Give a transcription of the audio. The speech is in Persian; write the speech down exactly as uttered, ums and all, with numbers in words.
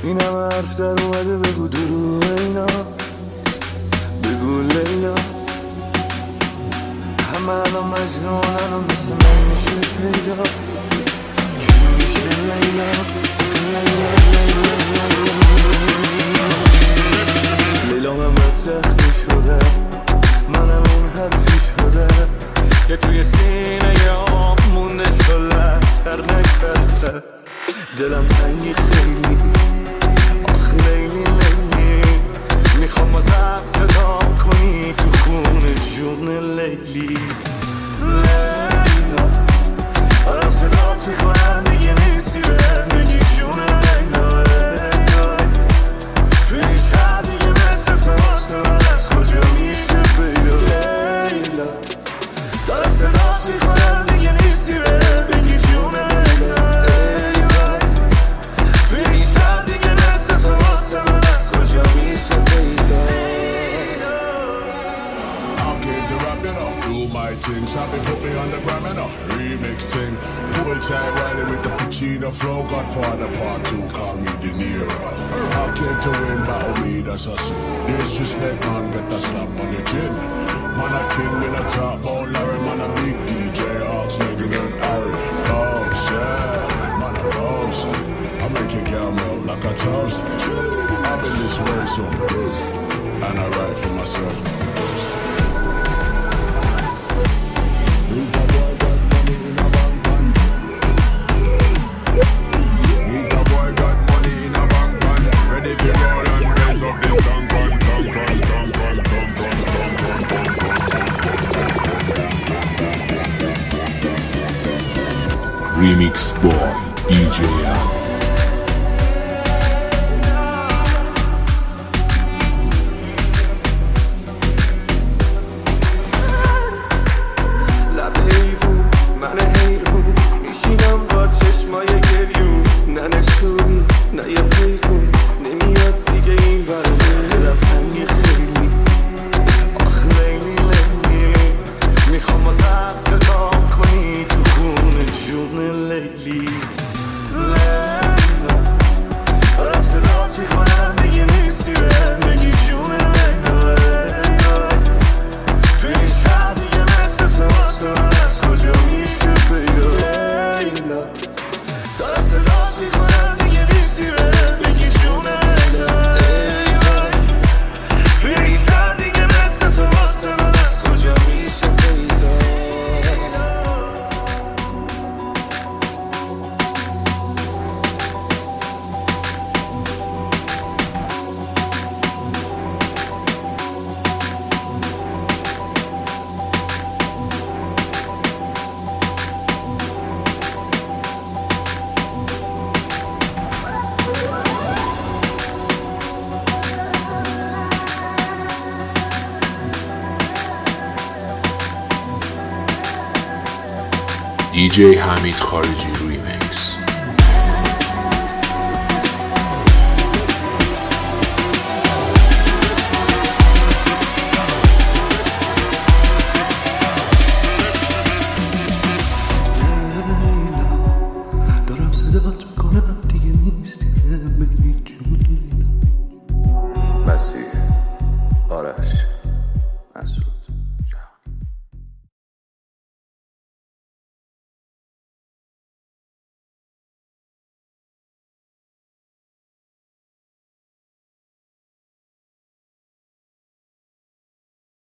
این همه حرف در اومده بگو دروغ اینا، بگو لیلا. همه الان مجنونن و مثل من میشه پیدا، کی میشه لیلا لیلا لیلا لیلا. من باید زخمی شده، منم این حرفی شده که توی سینه یا مونده شده تر نکرده. دلم تنگی خیلی، آخ لیلی لیلی، میخوام ازت صدا کنی تو خون جون لیلی لیلا. آرام صدات میکنم دیگه نیستی بهم بگی جون لیلا لیلا. توی شهر دیگه مثل تو واسه من از کجا میشه پیدا لیلا. دارم صدات میکنم دیگه نیستی بهم بگی جون لیلا. Sabi put me on the gram and a remix thing. Full time Riley with the Pacino flow. Godfather part two, call me De Niro. I came to win, battle me, that's a sin. Disrespect, man, get a slap on your chin. Man a king in a top, oh Larry, man a big D J, Hawks, Megan and Harry. Boss, yeah, man a boss. I make a girl melt like a toast. I've been this way so good, and I write for myself, no boast. Remix boy D J دی جی حمید خارجی ریمیکس. دارم صدات میکنم دیگه نیستی بهم بگی جون